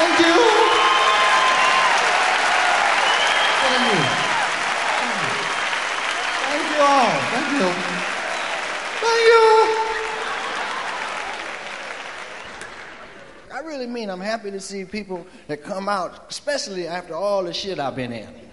Thank you. Thank you. Thank you all. Thank you. Thank you. I really mean I'm happy to see people that come out, especially after all the shit I've been in.